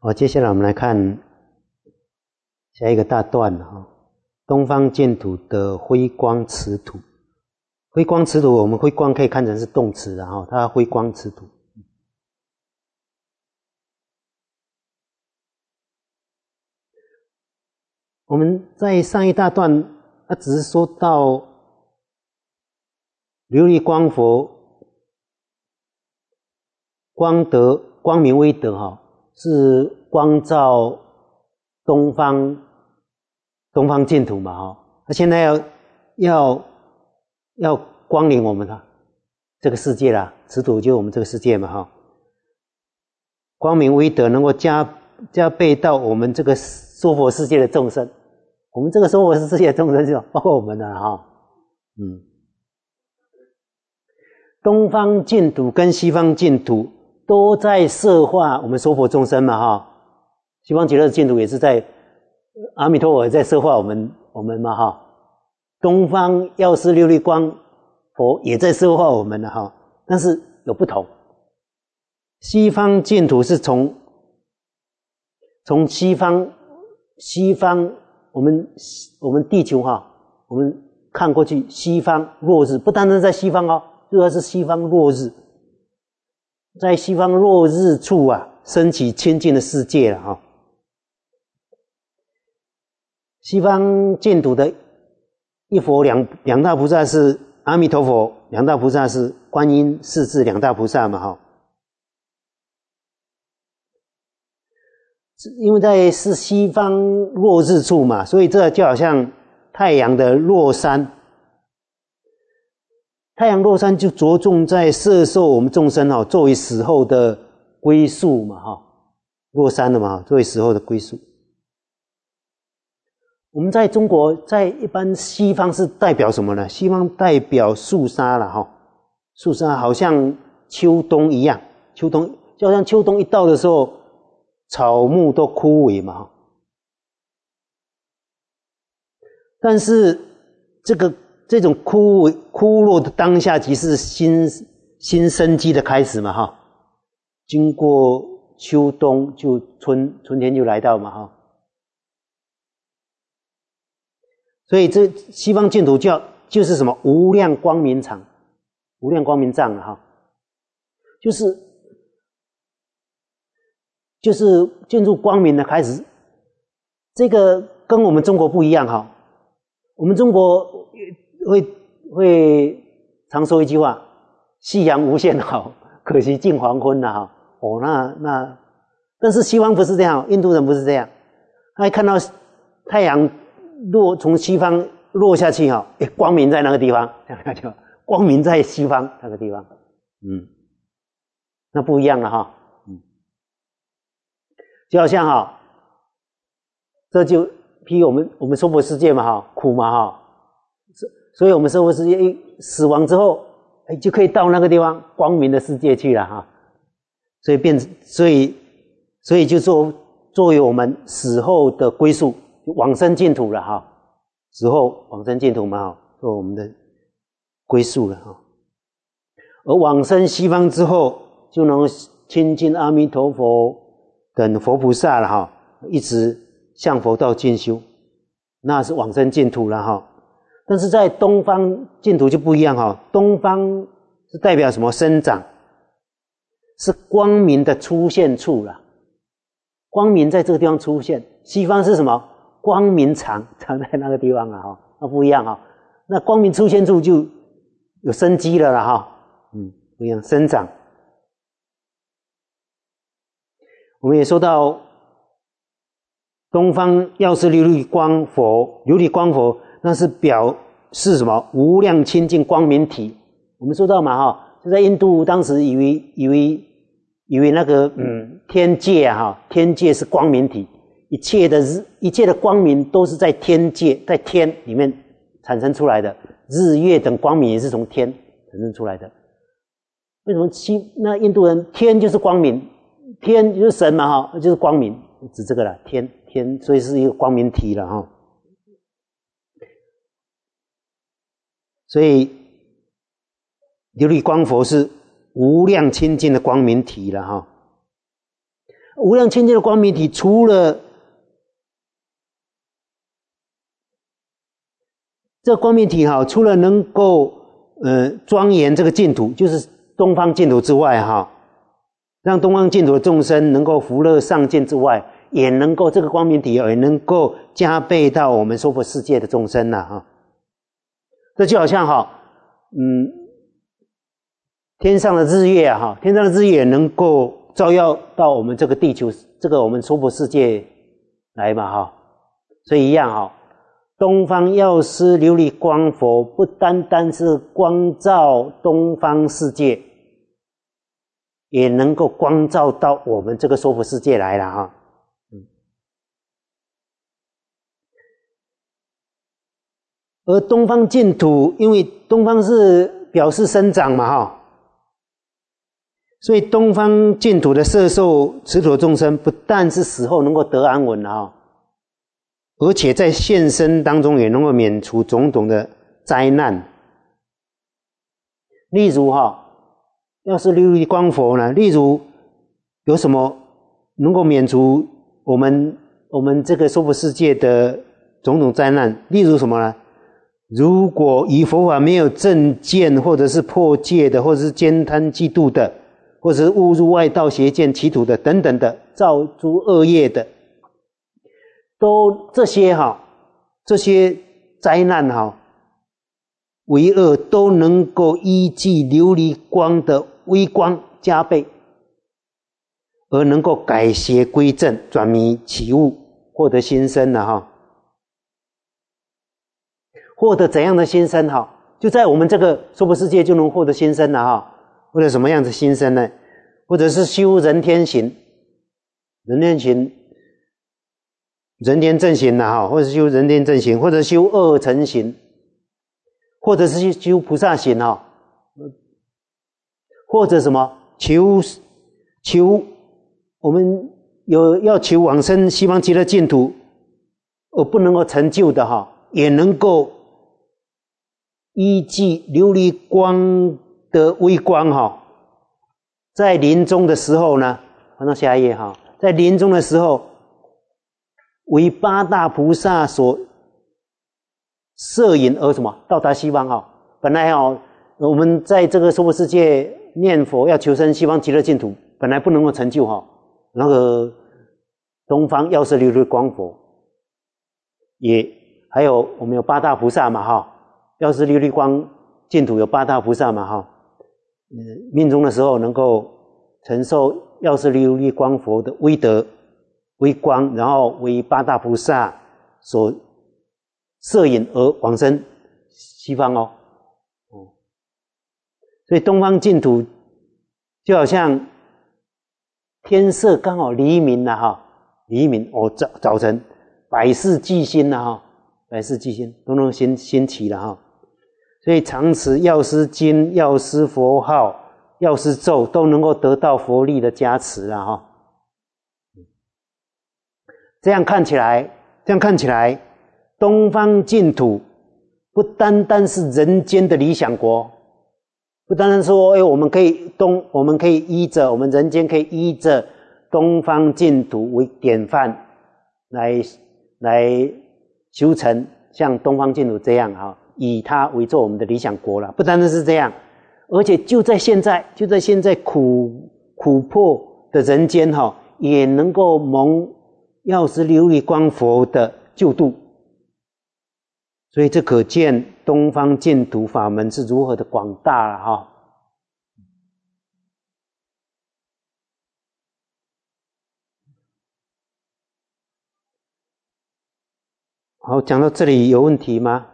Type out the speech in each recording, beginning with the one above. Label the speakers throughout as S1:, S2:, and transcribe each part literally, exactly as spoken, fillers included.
S1: 好，接下来我们来看下一个大段哈，东方净土的辉光持土。辉光持土，我们辉光可以看成是动词的哈，它辉光持土。我们在上一大段，它只是说到琉璃光佛光德光明威德哈，是光照东方东方净土嘛哈，他现在要要要光临我们的这个世界啦，持土就是我们这个世界嘛哈，光明威德能够加加倍到我们这个娑婆世界的众生，我们这个娑婆世界的众生就包括我们的哈，嗯，东方净土跟西方净土都在摄化我们娑婆众生嘛哈，西方极乐净土也是在阿弥陀佛也在摄化我们我们嘛哈，东方药师琉璃光佛也在摄化我们了哈，但是有不同，西方净土是从从西方西方我们我们地球哈，我们看过去西方落日，不单单在西方哦，主要是西方落日，在西方落日处啊，升起清净的世界了哈。西方净土的一佛两两大菩萨是阿弥陀佛，两大菩萨是观音、势至两大菩萨嘛哈。因为在是西方落日处嘛，所以这就好像太阳的落山，太阳落山就着重在摄受我们众生哈，作为死后的归宿嘛哈，落山了嘛，作为死后的归宿。我们在中国，在一般西方是代表什么呢？西方代表肃杀了哈，肃杀好像秋冬一样，秋冬就好像秋冬一到的时候，草木都枯萎嘛。但是这个这种枯萎枯落的当下，即是新新生机的开始嘛哈。经过秋冬，就春春天就来到嘛哈。所以这西方净土教就是什么无量光明场，无量光明藏哈，就是就是进入光明的开始。这个跟我们中国不一样哈，我们中国会会常说一句话：夕阳无限好，可惜近黄昏了哈。哦，那那，但是西方不是这样，印度人不是这样，他一看到太阳落从西方落下去哈，诶，光明在那个地方，这样就光明在西方那个地方，嗯，那不一样了哈，嗯，就好像哈，这就譬如我们我们娑婆世界嘛哈，苦嘛哈，所以我们娑婆世界一死亡之后，哎，就可以到那个地方光明的世界去了哈，所以变所以所以就作作为我们死后的归宿。往生净土了哈，死后往生净土嘛哈，做我们的归宿了哈。而往生西方之后，就能亲近阿弥陀佛等佛菩萨了哈，一直向佛道进修，那是往生净土了哈。但是在东方净土就不一样哈，东方是代表什么？生长，是光明的出现处了，光明在这个地方出现。西方是什么？光明藏藏在那个地方啊哈，那不一样哈。那光明出现处就有生机了啦哈，嗯，不一样，生长。我们也说到东方药师琉璃光佛，琉璃光佛那是表示什么？无量清净光明体。我们说到嘛哈，就在印度当时以为以为以为那个嗯天界啊哈，天界是光明体。一切的日，一切的光明都是在天界，在天里面产生出来的，日月等光明也是从天产生出来的。为什么西那印度人天就是光明，天就是神嘛哈，就是光明，指这个啦，天天，所以是一个光明体了哈。所以琉璃光佛是无量清净的光明体了哈。 无量清净的光明体，除了这光明体哈，除了能够呃庄严这个净土，就是东方净土之外哈，让东方净土的众生能够福乐上进之外，也能够这个光明体也能够加倍到我们娑婆世界的众生呐哈。这就好像哈，嗯，天上的日月啊哈，天上的日月能够照耀到我们这个地球，这个我们娑婆世界来嘛哈，所以一样哈。东方药师琉璃光佛不单单是光照东方世界，也能够光照到我们这个娑婆世界来了哈。嗯，而东方净土，因为东方是表示生长嘛哈，所以东方净土的摄受持土众生，不但是死后能够得安稳哈，而且在现生当中也能够免除种种的灾难。例如哈，要是琉璃光佛呢，例如有什么能够免除我们我们这个娑婆世界的种种灾难？例如什么呢？如果以佛法没有正见，或者是破戒的，或者是奸贪嫉妒的，或者是误入外道邪见歧途的等等的，造诸恶业的，都这些哈，这些灾难哈，为恶都能够依据琉璃光的微光加倍，而能够改邪归正，转迷起悟，获得新生了哈。获得怎样的新生哈？就在我们这个娑婆世界就能获得新生了哈。或者什么样子新生呢？或者是修人天行，人天行。人天正行啦哈，或者修人天正行，或者修二乘行，或者是修菩萨行哈，或者什么求求我们有要求往生西方极乐净土，而不能够成就的哈，也能够依据琉璃光的微光哈，在临终的时候呢，翻到下一页哈，在临终的时候。为八大菩萨所摄引而什么到达西方哈？本来哈，我们在这个娑婆世界念佛要求生西方极乐净土，本来不能够成就哈。那个东方药师琉璃光佛，也还有我们有八大菩萨嘛哈，药师琉璃光净土有八大菩萨嘛哈，嗯，命终的时候能够承受药师琉璃光佛的威德。微光，然后为八大菩萨所摄引而往生西方哦，哦，所以东方净土就好像天色刚好黎明了哈，黎明哦早早晨百事俱兴了哈，百事俱兴都能兴兴起了哈，所以常持药师经、药师佛号、药师咒都能够得到佛力的加持了哈。这样看起来，这样看起来，东方净土不单单是人间的理想国，不单单说，哎，我们可以东，我们可以依着我们人间可以依着东方净土为典范来来修成，像东方净土这样哈，以它为做我们的理想国了。不单单是这样，而且就在现在，就在现在苦苦迫的人间哈，也能够蒙药师琉璃光佛的救度，所以这可见东方净土法门是如何的广大了哈。好，讲到这里有问题吗？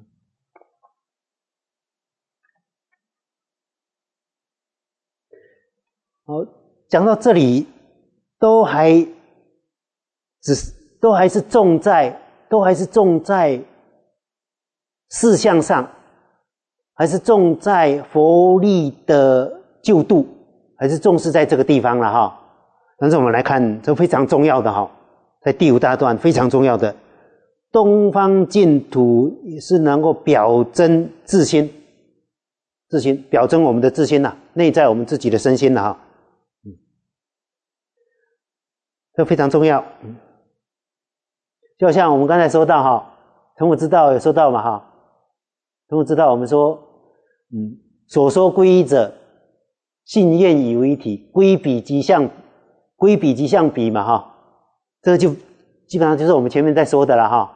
S1: 好，讲到这里都还只是都还是重在都还是重在事项上，还是重在佛力的救度，还是重视在这个地方了哈。但是我们来看这非常重要的哈，在第五大段非常重要的东方净土也是能够表征自心，自心表征我们的自心呐、啊，内在我们自己的身心了哈。 这非常重要。就好像我们刚才说到哈，成佛之道有说到嘛哈，成佛之道我们说，嗯，所说皈依者，信愿以为体，归彼即相，归彼即相彼嘛哈，这个就基本上就是我们前面在说的了哈。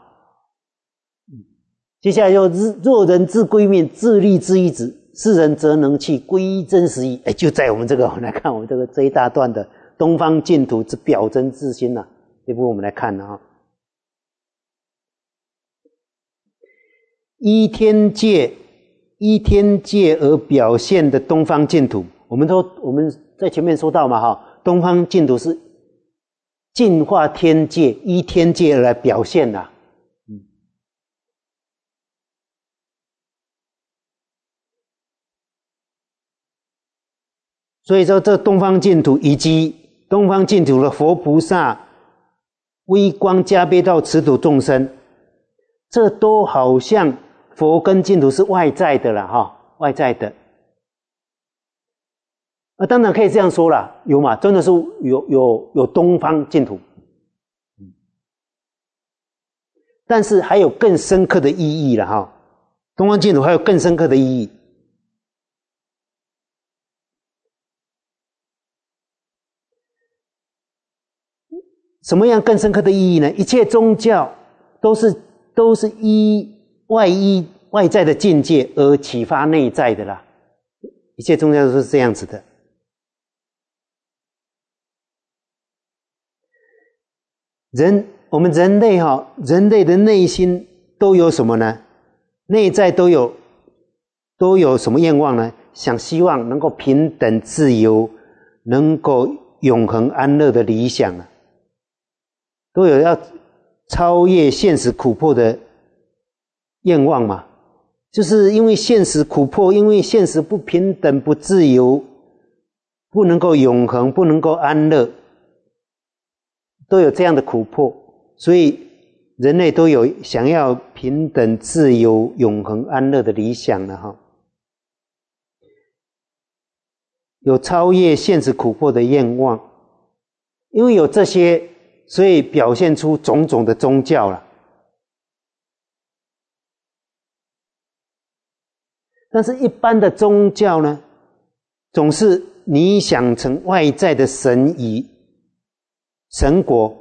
S1: 接下来就若人自归命，自立自依止，是人则能去皈依真实义。哎，就在我们这个，我们来看我们这个这一大段的东方净土之表真自心呐、啊，这部分我们来看啊。依天界，依天界而表现的东方净土，我们都我们在前面说到嘛哈，东方净土是净化天界，依天界而来表现的、啊。所以说，这东方净土以及东方净土的佛菩萨微光加被到持土众生，这都好像佛跟净土是外在的了哈，外在的。啊，当然可以这样说啦，有嘛，真的是有有有东方净土，但是还有更深刻的意义了哈。东方净土还有更深刻的意义。什么样更深刻的意义呢？一切宗教都是都是依外依外在的境界而启发内在的啦，一切宗教都是这样子的。人我们人类哈、哦，人类的内心都有什么呢？内在都有都有什么愿望呢？想希望能够平等自由，能够永恒安乐的理想啊。都有要超越现实苦迫的愿望嘛，就是因为现实苦迫，因为现实不平等、不自由，不能够永恒，不能够安乐，都有这样的苦迫，所以人类都有想要平等、自由、永恒、安乐的理想了哈，有超越现实苦迫的愿望，因为有这些。所以表现出种种的宗教了，但是一般的宗教呢，总是你想成外在的神仪、神国。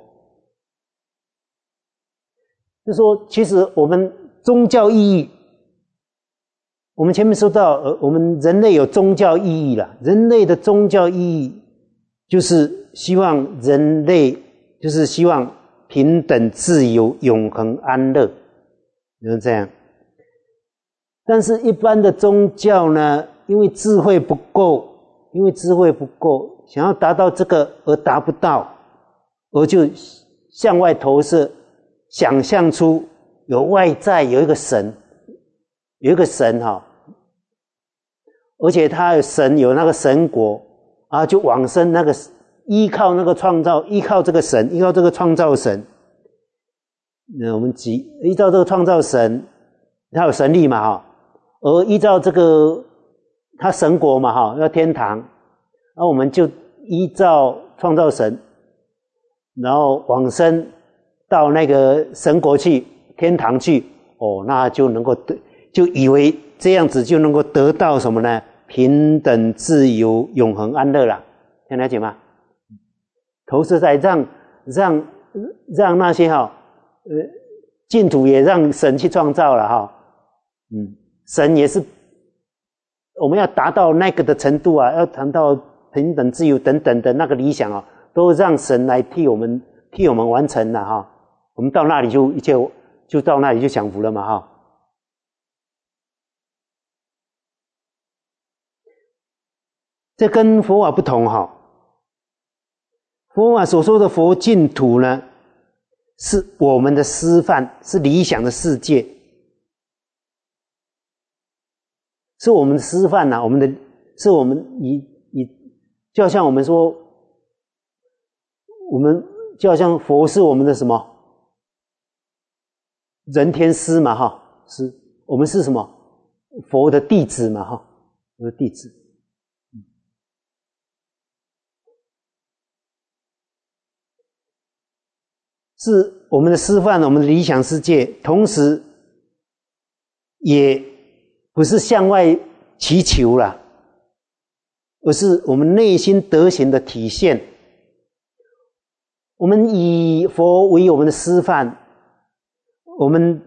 S1: 就说其实我们宗教意义，我们前面说到，呃，我们人类有宗教意义了，人类的宗教意义就是希望人类。就是希望平等、自由、永恒、安乐，就是这样。但是，一般的宗教呢，因为智慧不够，因为智慧不够，想要达到这个而达不到，而就向外投射，想象出有外在有一个神，有一个神哈、哦，而且他有神有那个神国啊，就往生那个。依靠那个创造，依靠这个神，依靠这个创造神。那我们即依照这个创造神，他有神力嘛哈，而依照这个他神国嘛哈，要天堂，那我们就依照创造神，然后往生到那个神国去，天堂去，哦，那就能够得，就以为这样子就能够得到什么呢？平等、自由、永恒、安乐啦，听了解吗？投射在让让让那些哈呃净土也让神去创造了哈，嗯，神也是我们要达到那个的程度啊，要谈到平等、自由等等的那个理想啊，都让神来替我们替我们完成了哈，我们到那里就一切就到那里就享福了嘛哈。这跟佛法不同哈。佛法所说的佛净土呢，是我们的示范，是理想的世界，是我们的示范呐、啊，我们的是我们以以，就好像我们说，我们就好像佛是我们的什么人天师嘛哈，是我们是什么佛的弟子嘛哈，佛的弟子。 是我们的示范，我们的理想世界，同时也不是向外祈求啦，而是我们内心德行的体现。我们以佛为我们的示范，我们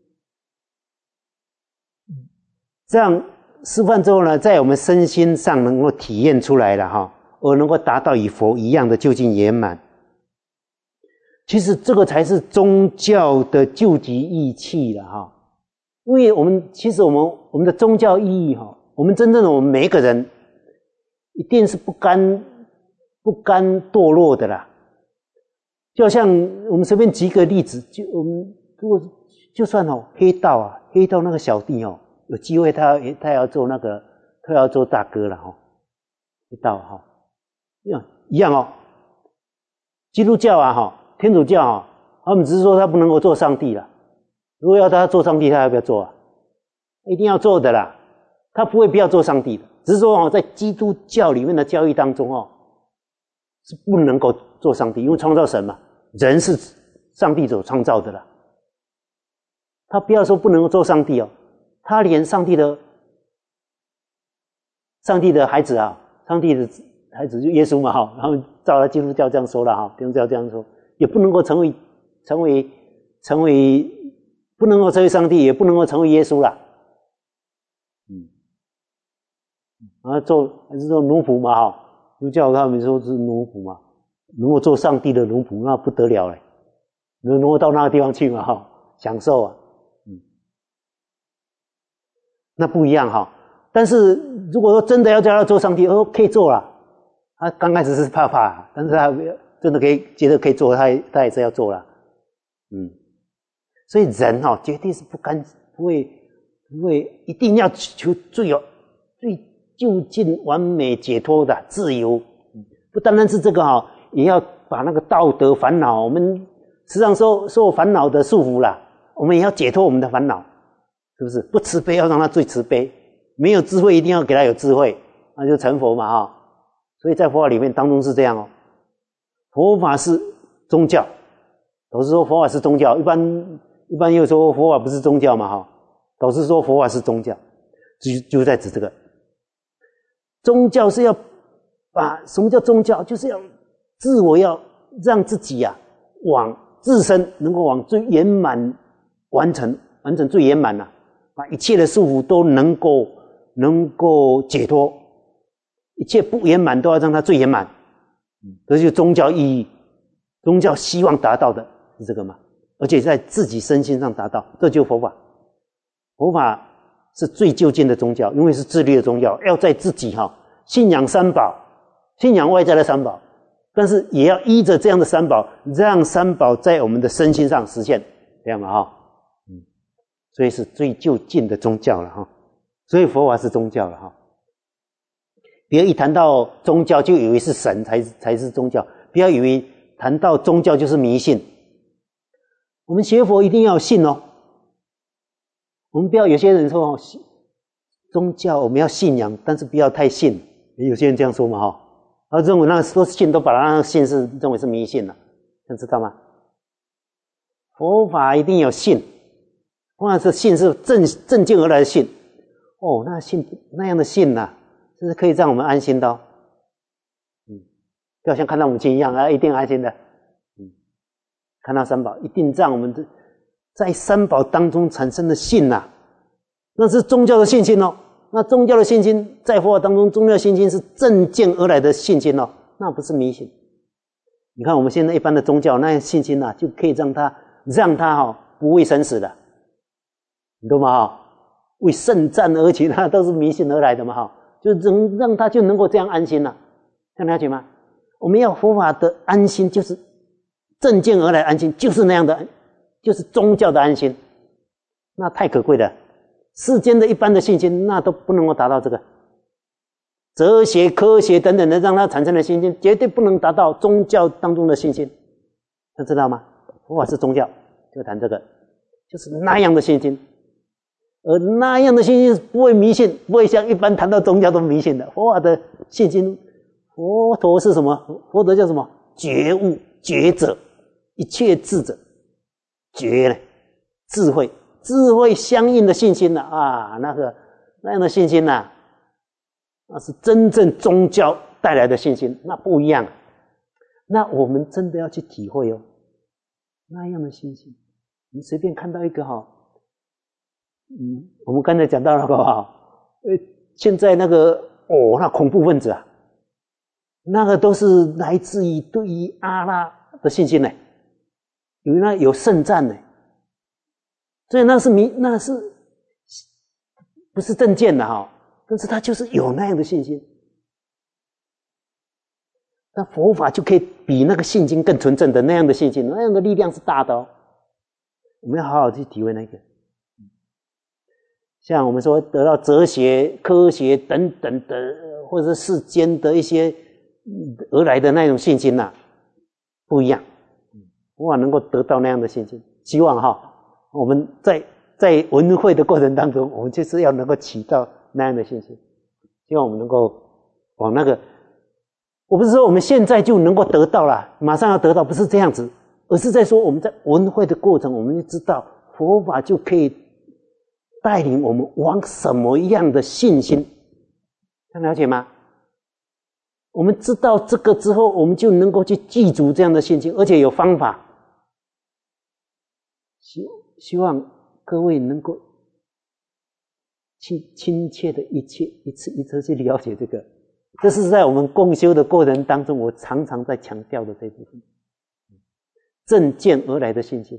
S1: 这样示范之后呢，在我们身心上能够体验出来了哈，而能够达到与佛一样的究竟圆满。其实这个才是宗教的究极义气了哈，因为我们其实我们我们的宗教意义哈，我们真正的我们每一个人一定是不甘不甘堕落的啦。就好像我们随便举一个例子，就我们如果就算哦黑道啊，黑道那个小弟哦，有机会他他要做那个，他要做大哥了哈，黑道哈，一样一样哦。基督教啊哈。天主教啊，他们只是说他不能够做上帝了。如果要他做上帝，他要不要做啊？一定要做的啦。他不会不要做上帝的，只是说哦，在基督教里面的教义当中哦，是不能够做上帝，因为创造神嘛，人是上帝所创造的啦。他不要说不能够做上帝哦，他连上帝的上帝的孩子啊，上帝的孩子就耶稣嘛哈，然后照了基督教这样说了哈，基督教这样说。也不能够成为成为成为不能够成为上帝，也不能够成为耶稣啦。嗯，啊，做还是做奴仆嘛哈，就叫他们说是奴仆嘛。如果做上帝的奴仆，那不得了嘞，能够到那个地方去嘛哈，享受啊，嗯，那不一样哈。但是如果说真的要叫他做上帝，哦，可以做啦。他刚开始是怕怕，但是他真的可以觉得可以做，他他也是要做啦。嗯，所以人哈、哦、绝对是不甘不会不会一定要求最有最究竟完美解脱的自由。不单单是这个哈、哦，也要把那个道德烦恼，我们实际上受受烦恼的束缚啦，我们也要解脱我们的烦恼，是不是？不慈悲要让他最慈悲，没有智慧一定要给他有智慧，那就成佛嘛哈。所以在佛法里面当中是这样哦。佛法是宗教，导师说佛法是宗教，一般一般又说佛法不是宗教嘛哈。导师说佛法是宗教，就就在指这个。宗教是要把什么叫宗教？就是要自我要让自己啊往自身能够往最圆满完成，完成最圆满了、啊，把一切的束缚都能够能够解脱，一切不圆满都要让它最圆满。这就是宗教意义，宗教希望达到的是这个嘛？而且在自己身心上达到，这就是佛法。佛法是最究竟的宗教，因为是自律的宗教，要在自己哈、哦、信仰三宝，信仰外在的三宝，但是也要依着这样的三宝，让三宝在我们的身心上实现，这样嘛哈、哦，嗯，所以是最究竟的宗教了哈、哦，所以佛法是宗教了哈、哦。不要一谈到宗教就以为是神才才是宗教，不要以为谈到宗教就是迷信。我们学佛一定要信哦，我们不要有些人说宗教我们要信仰，但是不要太信，有些人这样说嘛哈，他认为那个都是信，都把那个信是认为是迷信了，你知道吗？佛法一定要信，佛法是信是正正经而来的信，哦，那信那样的信呐、啊。这是可以让我们安心的哦，嗯，就好像看到母亲一样啊，一定安心的，嗯，看到三宝，一定让我们的在三宝当中产生的信呐、啊，那是宗教的信心哦。那宗教的信心在佛法当中，宗教的信心是正见而来的信心哦，那不是迷信。你看我们现在一般的宗教，那样信心呐、啊，就可以让他让他哈、哦、不畏生死的，你懂吗？哈，为圣战而起，那都是迷信而来的嘛哈。就能让他就能够这样安心了、啊，这样了解吗？我们要佛法的安心，就是正见而来安心，就是那样的，就是宗教的安心，那太可贵了。世间的一般的信心，那都不能够达到这个哲学、科学等等的让它产生的信心，绝对不能达到宗教当中的信心，大家知道吗？佛法是宗教，就谈这个，就是那样的信心。而那样的信心不会迷信，不会像一般谈到宗教都迷信的。佛法的信心，佛陀是什么？佛陀叫什么？觉悟、觉者， 一切智者，觉呢，智慧，智慧相应的信心呢、啊，啊，那个那样的信心呐、啊，那是真正宗教带来的信心，那不一样。那我们真的要去体会哦，那样的信心。你随便看到一个哈、哦，嗯，我们刚才讲到那个哈，呃，现在那个哦，那恐怖分子啊，那个都是来自于对于阿拉的信心呢，有那有圣战呢，所以那是迷，那是不是正见的哈？但是他就是有那样的信心。那佛法就可以比那个信心更纯正的那样的信心，那样的力量是大的哦。我们要好好去体会那个。像我们说得到哲学、科学等等的，或者是世间的一些而来的那种信心呐、啊，不一样。佛法能够得到那样的信心，希望哈，我们在在文会的过程当中，我们就是要能够起到那样的信心，希望我们能够往那个。我不是说我们现在就能够得到了，马上要得到，不是这样子，而是在说我们在文会的过程，我们就知道佛法就可以带领我们往什么样的信心，能了解吗？我们知道这个之后，我们就能够去记住这样的信心，而且有方法。希希望各位能够去亲切的一切一次一次去了解这个。这是在我们共修的过程当中，我常常在强调的这部分，正见而来的信心。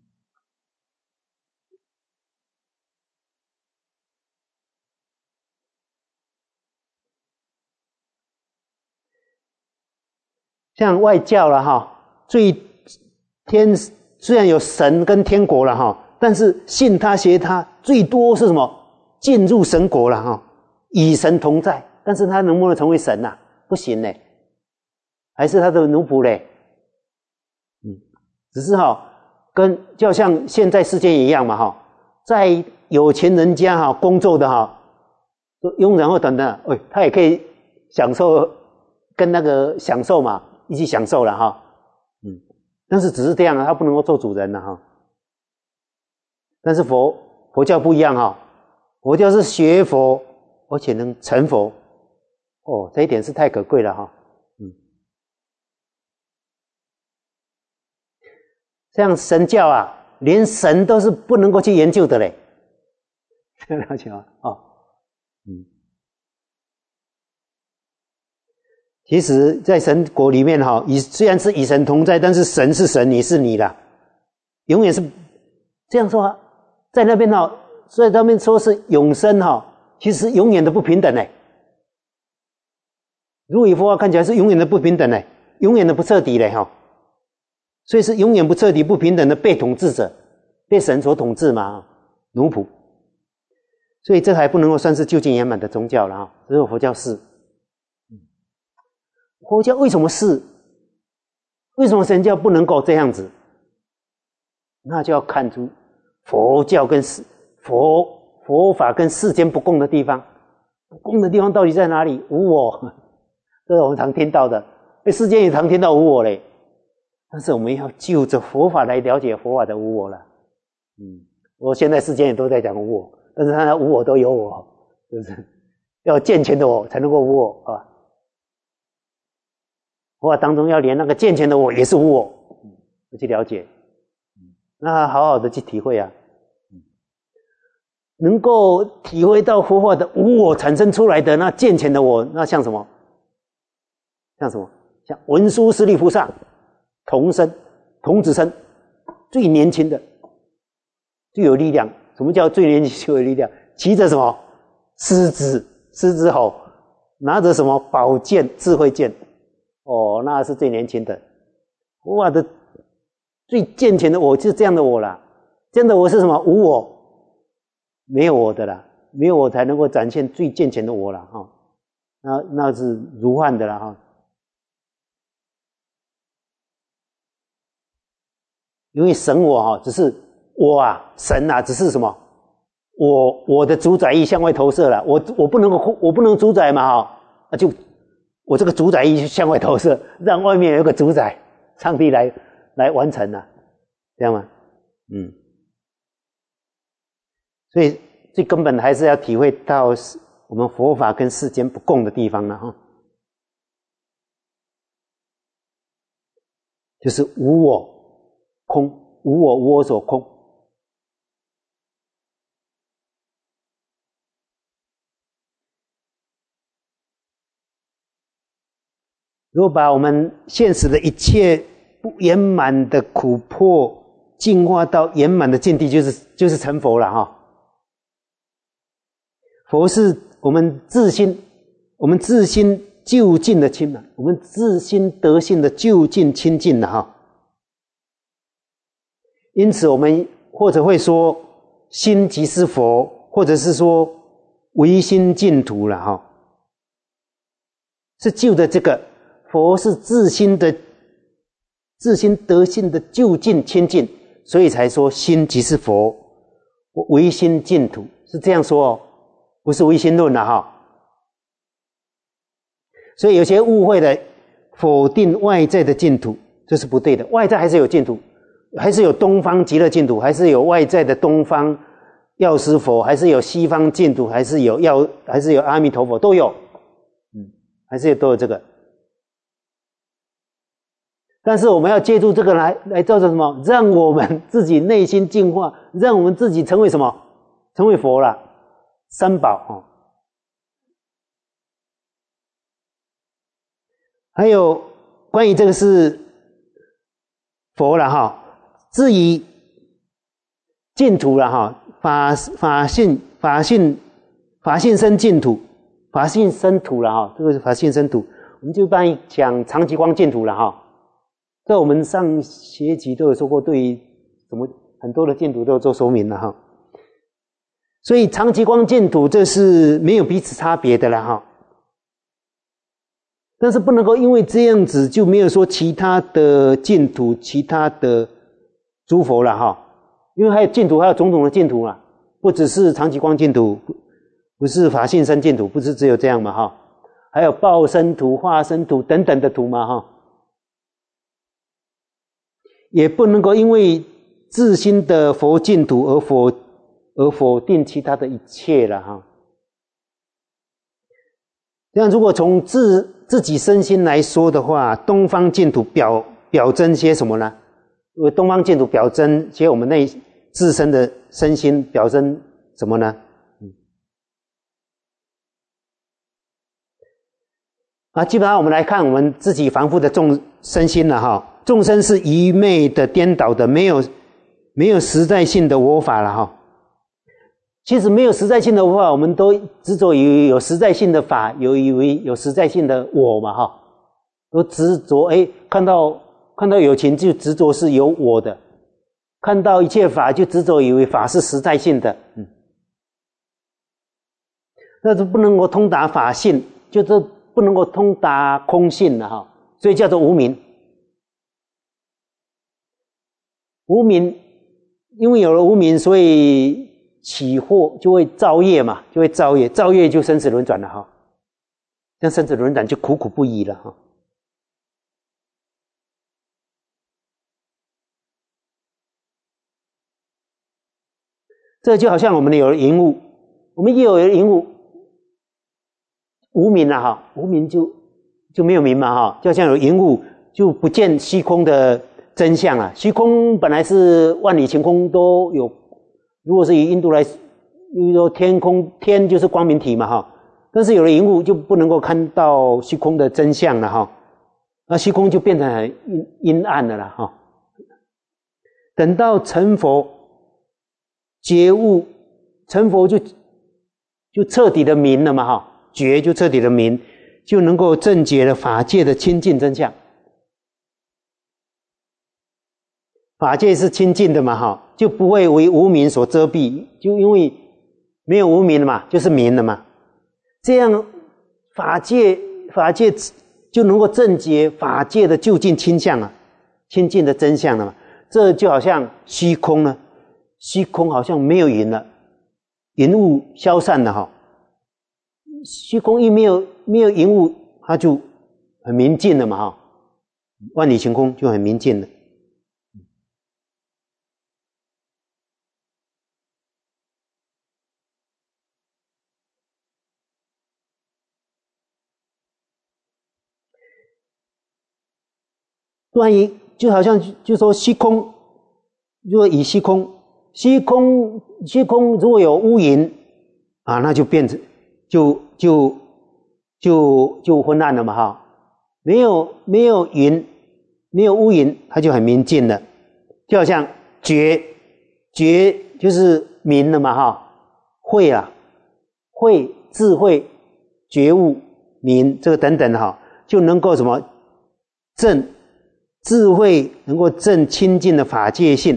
S1: 像外教了哈，最天虽然有神跟天国了哈，但是信他学他最多是什么？进入神国了哈，与神同在。但是他能不能成为神呐、啊？不行嘞，还是他的奴仆嘞。嗯，只是哈，跟就像现在世界一样嘛哈，在有钱人家哈工作的哈，佣人或等等，哎，他也可以享受跟那个享受嘛，一起享受了哈。嗯，但是只是这样啊，他不能够做主人了哈。但是佛佛教不一样哈，佛教是学佛，而且能成佛。哦，这一点是太可贵了哈，嗯，像神教啊，连神都是不能够去研究的嘞，了解吗？哦，嗯，其实，在神国里面哈，以虽然是与神同在，但是神是神，你是你啦，永远是这样说啊，在那边哈，所以他们说是永生哈，其实永远的不平等嘞。如以佛法看起来是永远的不平等嘞，永远的不彻底嘞哈，所以是永远不彻底、不平等的被统治者，被神所统治嘛，奴仆。所以这还不能够算是究竟圆满的宗教了啊，只有佛教是。佛教为什么是？为什么神教不能够这样子？那就要看出佛教跟世佛佛法跟世间不共的地方，不共的地方到底在哪里？无我。这是我们常听到的，世间也常听到无我嘞。但是我们要就着佛法来了解佛法的无我了。嗯，我现在世间也都在讲无我，但是他的无我都有我，是不是？要健全的我才能够无我啊。佛法当中要连那个健全的我也是无我，嗯，去了解，嗯，那好好的去体会啊，嗯，能够体会到佛法的无我产生出来的那健全的我，那像什么？像什么？像文殊师利菩萨，童身、童子身，最年轻的，最有力量。什么叫最年轻最有力量？骑着什么狮子、狮子吼，拿着什么宝剑、智慧剑，哦，那是最年轻的。佛法的最健全的我就是这样的我啦。这样的我是什么？无我，没有我的啦，没有我才能够展现最健全的我啦哈。那那是如幻的啦哈。因为神我哈，只是我啊，神啊，只是什么？我我的主宰意向外投射了，我我不能够，我不能主宰嘛哈，那就我这个主宰意向外投射，让外面有一个主宰，上帝来来完成了，这样吗？嗯，所以最根本还是要体会到我们佛法跟世间不共的地方了哈，就是无我空，无我无我所空。如果把我们现实的一切不圆满的苦迫净化到圆满的境地，就是就是成佛了哈。佛是我们自心，我们自心究竟的清嘛，我们自心德性的究竟清净了哈。因此我们或者会说心即是佛，或者是说唯心净土了哈，是就的这个佛是自心的自心德性的究竟清净，所以才说心即是佛，唯心净土，是这样说哦，不是唯心论了哈。所以有些误会的否定外在的净土，这是不对的，外在还是有净土，还是有东方极乐净土，还是有外在的东方药师佛，还是有西方净土，还是有药，还是有阿弥陀佛，都有，嗯，还是有都有这个。但是我们要借助这个来来造成什么？让我们自己内心净化，让我们自己成为什么？成为佛了，三宝哦。还有关于这个是佛了哈，至于净土了哈，法法性法性法性生净土，法性生土了哈，这个是法性生土，我们就一般讲长极光净土了哈。在我们上学期都有说过，对于什么很多的净土都有做说明了哈。所以长极光净土这是没有彼此差别的了哈。但是不能够因为这样子就没有说其他的净土、其他的诸佛了哈。因为还有净土，还有种种的净土啊，不只是长极光净土，不是法性生净土，不是只有这样嘛哈。还有报身土、化身土等等的土嘛哈。也不能够因为自心的佛净土而否而否定其他的一切了哈。这样如果从自自己身心来说的话，东方净土表表征些什么呢？因为东方净土表征些我们内自身的身心表征什么呢？嗯，啊，基本上我们来看我们自己凡夫的众身心了哈。众生是愚昧的、颠倒的，没有没有实在性的我法了哈。其实没有实在性的我法，我们都执着于有实在性的法，有以为有实在性的我嘛哈，都执着哎，看到看到有情就执着是有我的，看到一切法就执着以为法是实在性的，嗯，那是不能够通达法性，就是不能够通达空性了哈，所以叫做无明。无明，因为有了无明，所以起惑就会造业嘛，就会造业，造业就生死轮转了哈。像生死轮转就苦苦不已了哈。这就好像我们有了淫物，我们一有了淫物，无明了哈，无明就就没有明嘛哈，就好像有淫物就不见虚空的真相啊，虚空本来是万里晴空都有，如果是以印度来，比如说天空，天就是光明体嘛哈，但是有了淫物就不能够看到虚空的真相了哈，那虚空就变成很阴阴暗的了哈。等到成佛觉悟，成佛就就彻底的明了嘛哈，觉就彻底的明，就能够证解了法界的清净真相。法界是清净的嘛哈，就不会为无明所遮蔽，就因为没有无明了嘛，就是明了嘛。这样法界法界就能够证解法界的究竟清相啊，清净的真相了嘛。这就好像虚空呢，虚空好像没有云了，云雾消散了哈。虚空一没有没有云雾，它就很明净了嘛哈，万里晴空就很明净了。 关于就好像就说虚空，如果以虚空，虚空虚空如果有乌云啊，那就变成就就就就昏暗了嘛哈。没有没有云，没有乌云，它就很明净了。就好像觉觉就是明了嘛哈，慧啊慧智慧觉悟明这个等等哈，就能够什么证智慧，能够证清净的法界性。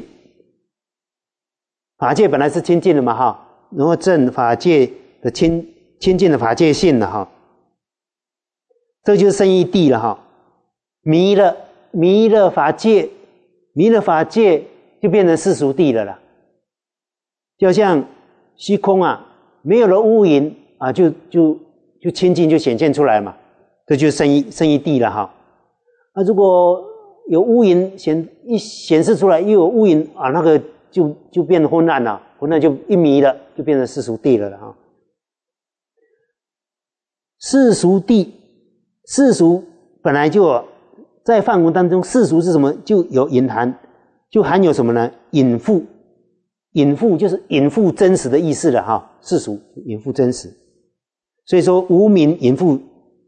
S1: 法界本来是清净的嘛哈，能够证法界的清清净的法界性了哈。这就是圣义谛了哈。迷了迷了法界，迷了法界就变成世俗谛了啦。就像虚空啊，没有了乌云啊，就就就清净就显现出来嘛，这就是圣义圣义谛了哈。那、啊、如果有乌云显一显示出来，又有乌云啊，那个就就变得昏暗了，昏暗就一迷了，就变成世俗谛了哈。世俗谛，世俗本来就有在梵文当中，世俗是什么？就有隐含，就含有什么呢？隐覆，隐覆就是隐覆真实的意思了哈。世俗隐覆真实，所以说无明隐覆，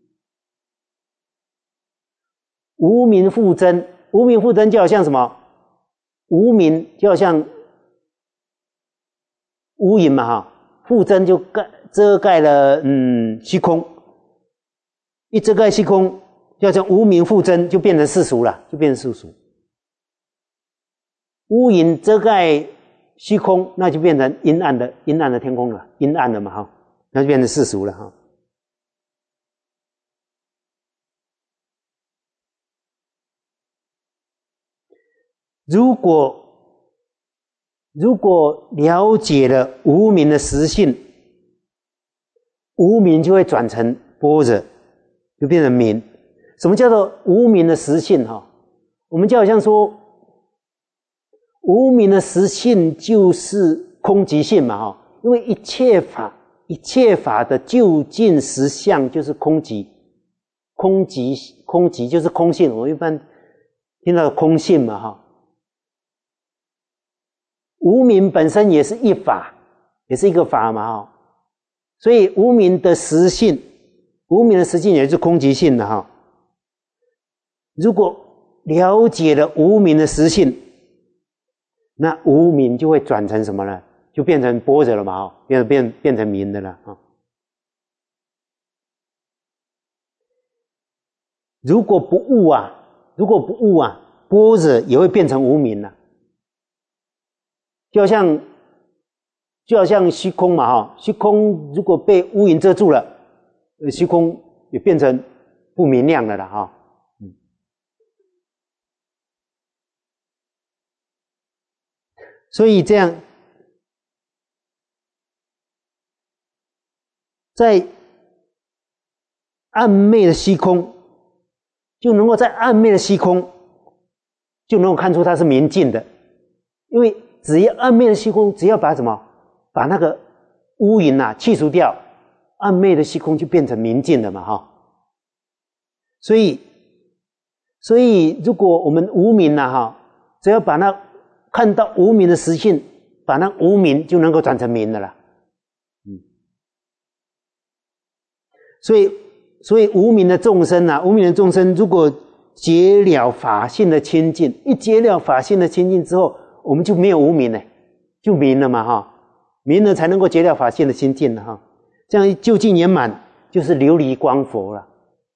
S1: 无明覆真，无明覆真就好像什么？无明就好像乌云嘛哈，覆真就盖遮盖了嗯虚空，一遮盖虚空，就好像无明覆真，就变成世俗了，就变成世俗。乌云遮盖虚空，那就变成阴暗的阴暗的天空了，阴暗了嘛哈，那就变成世俗了哈。如果如果了解了无明的实性，无明就会转成般若，就变成明。什么叫做无明的实性哈？我们就好像说，无明的实性就是空寂性嘛哈，因为一切法一切法的究竟实相就是空寂，空寂空寂就是空性，我们一般听到空性嘛哈。无明本身也是一法，也是一个法嘛哈，所以无明的实性，无明的实性也是空寂性的哈。如果了解了无明的实性，那无明就会转成什么呢？就变成般若了嘛哈，变变变成明的了哈。如果不悟啊，如果不悟啊，般若也会变成无明了。就好像就好像虚空嘛哈，虚空如果被乌云遮住了，虚空也变成不明亮了啦哈。嗯，所以这样，在暗昧的虚空，就能够在暗昧的虚空，就能够看出它是明净的，因为只要暗昧的虚空，只要把什么，把那个乌云啊去除掉，暗昧的虚空就变成明净了嘛哈。所以，所以如果我们无明啊哈，只要把那看到无明的实性，把那无明就能够转成明的了。嗯，所以，所以无明的众生啊，无明的众生如果结了法性的清净，一结了法性的清净之后，我们就没有无明了，就明了嘛哈，明了才能够结了法性的清净了哈，这样究竟圆满就是琉璃光佛了。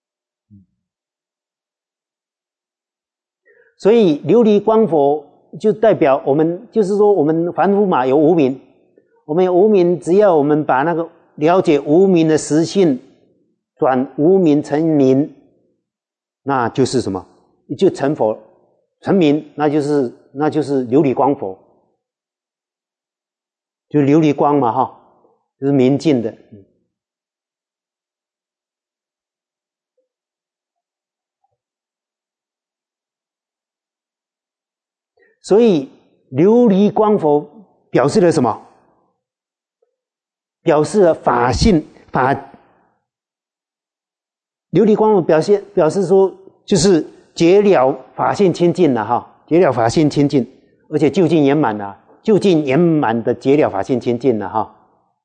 S1: 所以琉璃光佛就代表我们，就是说我们凡夫嘛有无明，我们有无明，只要我们把那个了解无明的实性，转无明成明，那就是什么？就成佛成明，那就是那就是琉璃光佛，就琉璃光嘛哈，就是明净的。嗯，所以琉璃光佛表示了什么？表示了法性法。琉璃光佛表现表示说，就是结了法性清净了哈，结了法性清净，而且究竟圆满了，究竟圆满的结了法性清净了哈。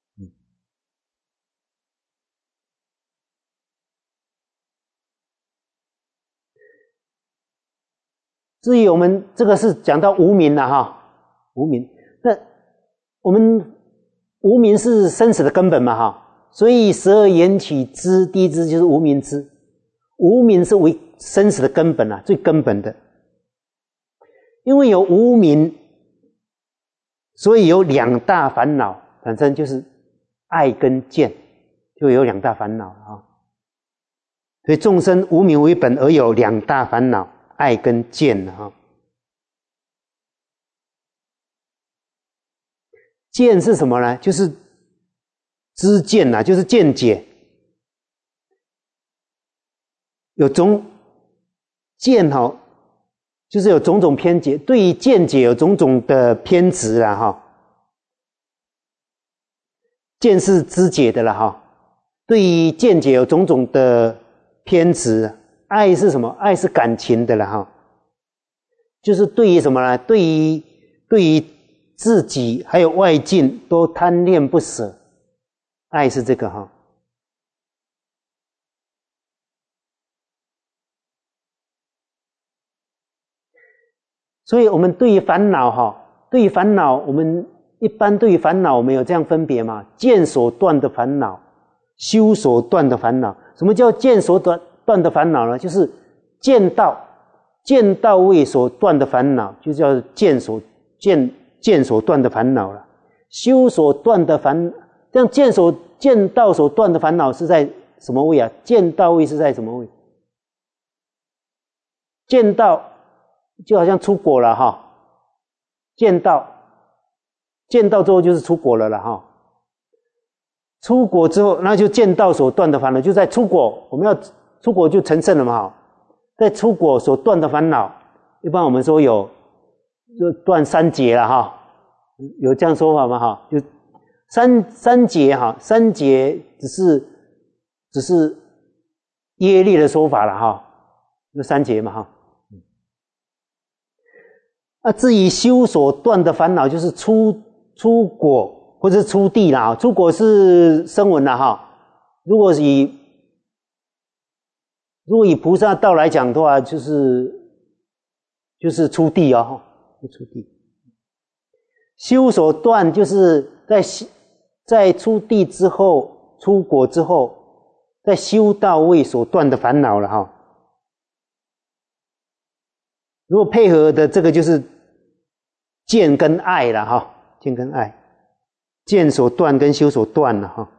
S1: 至于我们这个是讲到无明了哈，无明，那我们无明是生死的根本嘛哈，所以十二缘起支，第一支就是无明支，无明是为生死的根本啊，最根本的。因为有无明，所以有两大烦恼产生，就是爱跟见，就有两大烦恼啊。所以众生无明为本而有两大烦恼，爱跟见啊。见是什么呢？就是知见啊，就是见解。有种见哈，就是有种种偏见，对于见解有种种的偏执啦哈。见是知解的啦哈，对于见解有种种的偏执。爱是什么？爱是感情的啦哈，就是对于什么呢？对于对于自己还有外境都贪恋不舍，爱是这个哈。所以我们对于烦恼哈，对于烦恼，我们一般对于烦恼，我们有这样分别嘛？见所断的烦恼，修所断的烦恼。什么叫见所断断的烦恼呢？就是见道，见道位所断的烦恼，就叫见所见见所断的烦恼了。修所断的烦，这样见所见道所断的烦恼是在什么位啊？见道位是在什么位？见道就好像出果了哈，见道，见道之后就是出果了了哈。出果之后，那就见道所断的烦恼，就在出果，我们要出果就成圣了嘛哈。在出果所断的烦恼，一般我们说有就断三劫了哈，有这样说法吗哈？就三三劫哈，三劫只是只是业力的说法了哈，就三劫嘛哈。那至于修所断的烦恼，就是出出果或者是出地啦。出果是声闻啦哈。如果以如果以菩萨道来讲的话，就是就是出地哦，出地。修所断就是在在出地之后，出果之后，在修道位所断的烦恼了哈。如果配合的这个就是见跟爱了哈，见跟爱，见所断跟修所断了哈。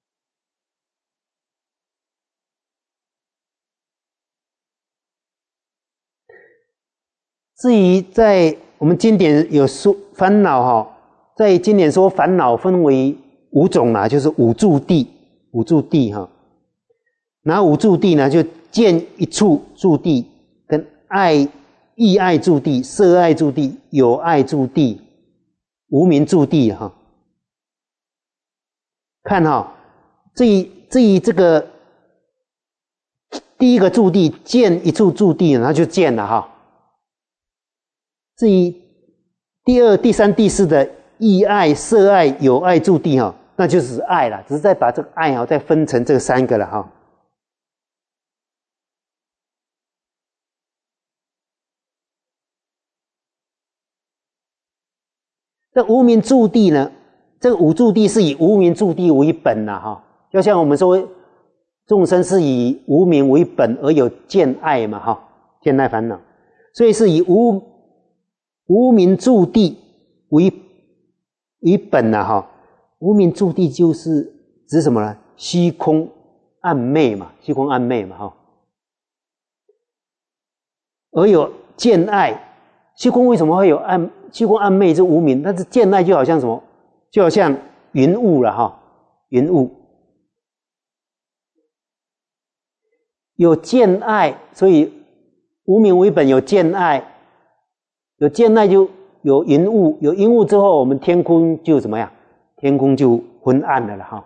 S1: 至于在我们经典有说烦恼哈，在经典说烦恼分为五种啦，就是五住地，五住地哈。哪五住地呢？就见一处住地，跟爱意爱住地、色爱住地、有爱住地、无明住地哈。看哈，至于至于这个第一个住地，见一处住地，那就见了哈。至于第二、第三、第四的意爱、色爱、有爱住地哈，那就是爱了，只是再把这个爱哈再分成这三个了哈。这无明住地呢，这个五住地是以无明住地为本啦哈，就像我们说众生是以无明为本而有见爱嘛哈，见爱烦恼，所以是以无无明住地为为本啦哈。无明住地就是指什么呢？虚空暗昧嘛，虚空暗昧嘛哈，而有见爱。虚空为什么会有暗？虚空暗昧是无明，但是见爱就好像什么？就好像云雾了哈，云雾有见爱，所以无明为本有见爱，有见爱就有云雾，有云雾之后，我们天空就怎么样？天空就昏暗了了哈。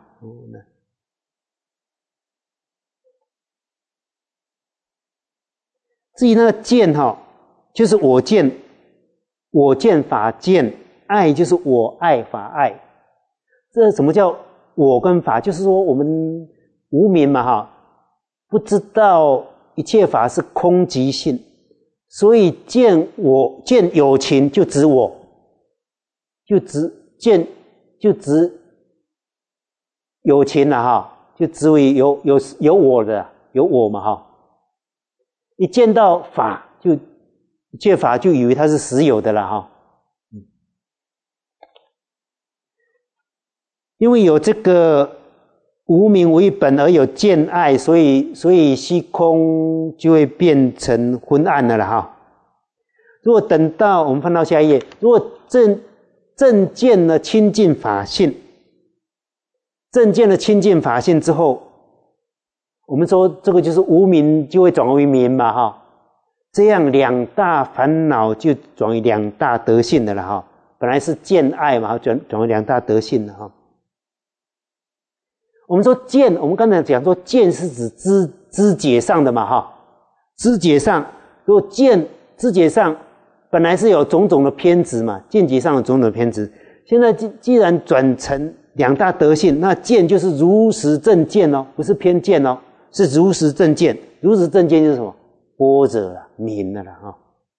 S1: 至于那个见哈，就是我见，我见法见，爱就是我爱法爱。这什么叫我跟法？就是说我们无明嘛哈，不知道一切法是空即性，所以见我见有情就指我，就指见就指有情了哈，就指为有有有我的有我嘛哈。一见到法就一切法就以为它是实有的了哈。因为有这个无明为本而有见爱，所以所以虚空就会变成昏暗了了哈。如果等到我们翻到下一页，如果正正见了清净法性，正见了清净法性之后，我们说这个就是无明就会转为明嘛哈，这样两大烦恼就转为两大德性的了哈。本来是见爱嘛，转转为两大德性了哈。我们说见，我们刚才讲说见是指知知觉上的嘛哈，知觉上，如果见知觉上本来是有种种的偏执嘛，见觉上有种种的偏执，现在既既然转成两大德性，那见就是如实正见哦，不是偏见哦，是如实正见。如实正见就是什么？般若啦，明了啦哈。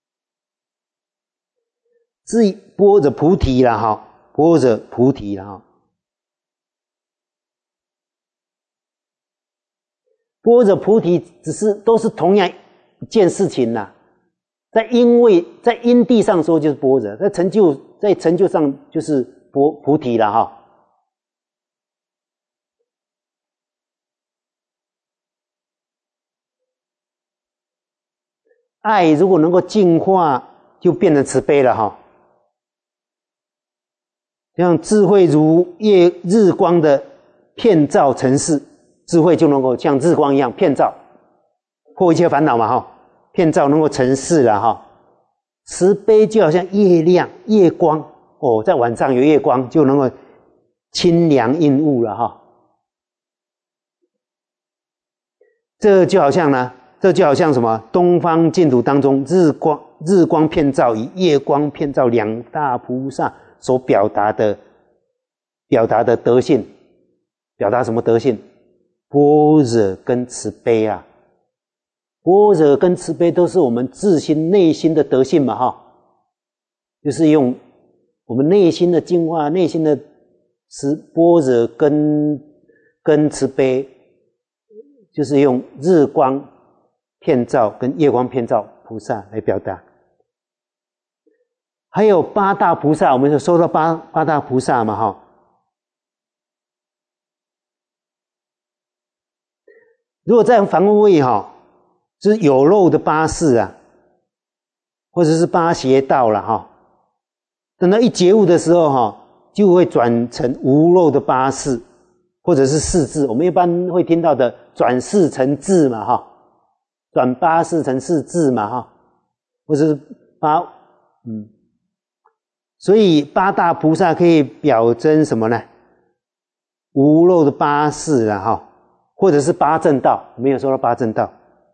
S1: 至于般若菩提啦哈，般若菩提啦哈。般若菩提只是都是同样一件事情啦，在因为在因地上说就是般若，在成就在成就上就是菩菩提了哈。爱如果能够净化，就变成慈悲了哈。像智慧如夜日光的遍照尘世。智慧就能够像日光一样遍照，破一切烦恼嘛哈，遍照能够成事了哈。慈悲就好像月亮、月光哦，在晚上有月光就能够清凉应物了哈。这就好像呢，这就好像什么？东方净土当中日光日光遍照与月光遍照两大菩萨所表达的表达的德性，表达什么德性？般若跟慈悲啊，般若跟慈悲都是我们自心内心的德性嘛哈，就是用我们内心的净化，内心的慈般若跟跟慈悲，就是用日光遍照跟月光遍照菩萨来表达。还有八大菩萨，我们就说到八八大菩萨嘛哈。如果在防卫哈，就是有漏的八识啊，或者是八邪道了哈。等到一觉悟的时候哈，就会转成无漏的八识，或者是四智。我们一般会听到的转世成智嘛哈，转八识成四智嘛哈，或者是八嗯，所以八大菩萨可以表征什么呢？无漏的八识了哈。或者是八正道，没有说到八正道。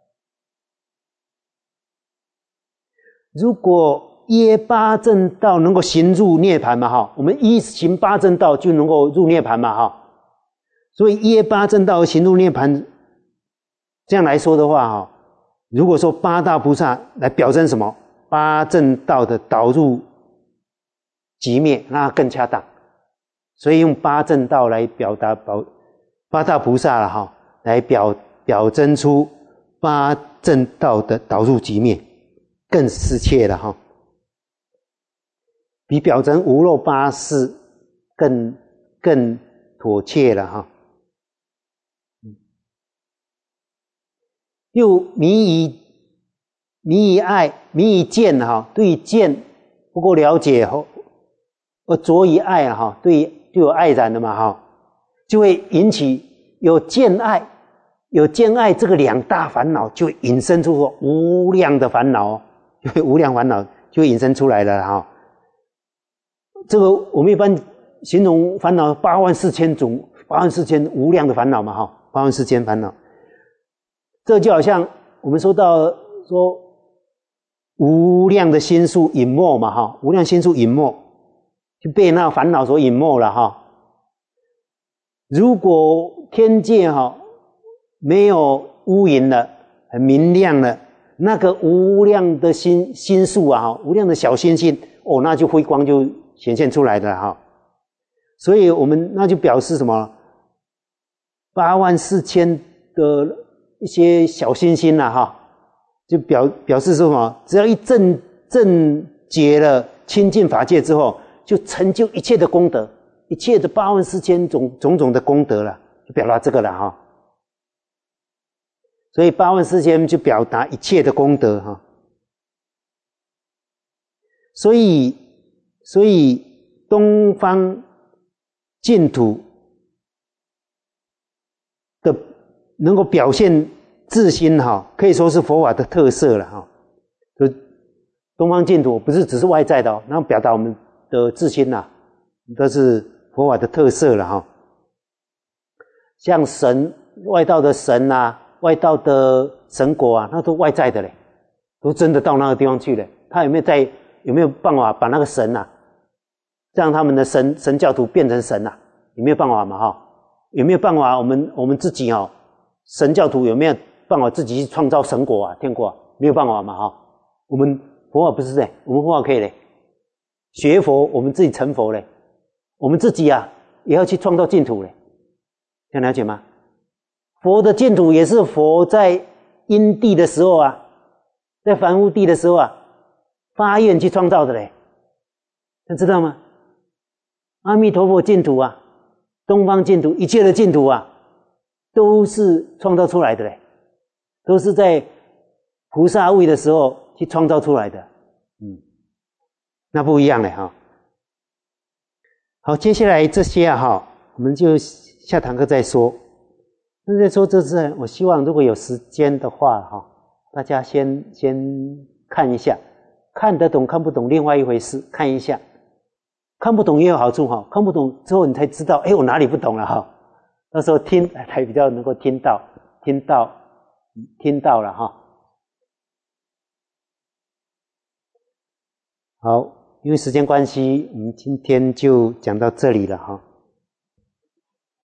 S1: 如果耶八正道能够行入涅槃嘛哈，我们一行八正道就能够入涅槃嘛哈。所以耶八正道行入涅槃，这样来说的话哈，如果说八大菩萨来表征什么？八正道的导入寂灭，那更恰当。所以用八正道来表达保八大菩萨了哈，来表表征出八正道的导入寂灭，更适切了哈，比表征无漏八识更更妥切了哈。又迷于迷于爱，迷于见哈，对见不够了解后，而着于爱哈，对就有爱染了嘛哈。就会引起有见爱，有见爱这个两大烦恼，就会引申出无量的烦恼，就会无量烦恼就会引申出来了哈。这个我们一般形容烦恼八万四千种，八万四千无量的烦恼嘛哈，八万四千烦恼。这就好像我们说到说无量的心术隐没嘛哈，无量心术隐没，就被那烦恼所隐没了哈。如果天界哈没有乌云了，很明亮了，那个无量的心心术啊，无量的小星星哦，那就辉光就显现出来的哈。所以我们那就表示什么？八万四千的一些小星星啦哈，就表表示说什么？只要一正正解了清净法界之后，就成就一切的功德，一切的八万四千种种种的功德了，就表达这个了哈。所以八万四千就表达一切的功德哈。所以所以东方净土的能够表现自心哈，可以说是佛法的特色了哈。就东方净土不是只是外在的哦，然后表达我们的自心呐，都是佛法的特色了哈。像神外道的神啊，外道的神果啊，那都外在的嘞，都真的到那个地方去了。他有没有在有没有办法把那个神啊，让他们的神神教徒变成神啊？有没有办法嘛哈？有没有办法我们我们自己哦，神教徒有没有办法自己去创造神果啊、天国啊？没有办法嘛哈？我们佛法不是嘞，我们佛法可以嘞，学佛我们自己成佛嘞，我们自己啊也要去创造净土嘞，这样了解吗？佛的净土也是佛在因地的时候啊，在凡夫地的时候啊，发愿去创造的嘞，大家知道吗？阿弥陀佛净土啊，东方净土，一切的净土啊，都是创造出来的嘞，都是在菩萨位的时候去创造出来的，嗯，那不一样嘞哈。好，接下来这些啊哈，我们就下堂课再说。那再说这次，我希望如果有时间的话哈，大家先先看一下，看得懂看不懂另外一回事，看一下，看不懂也有好处哈，看不懂之后你才知道，哎，我哪里不懂了哈，那时候听才比较能够听到，听到，听到了哈。好，因为时间关系，我们今天就讲到这里了哈。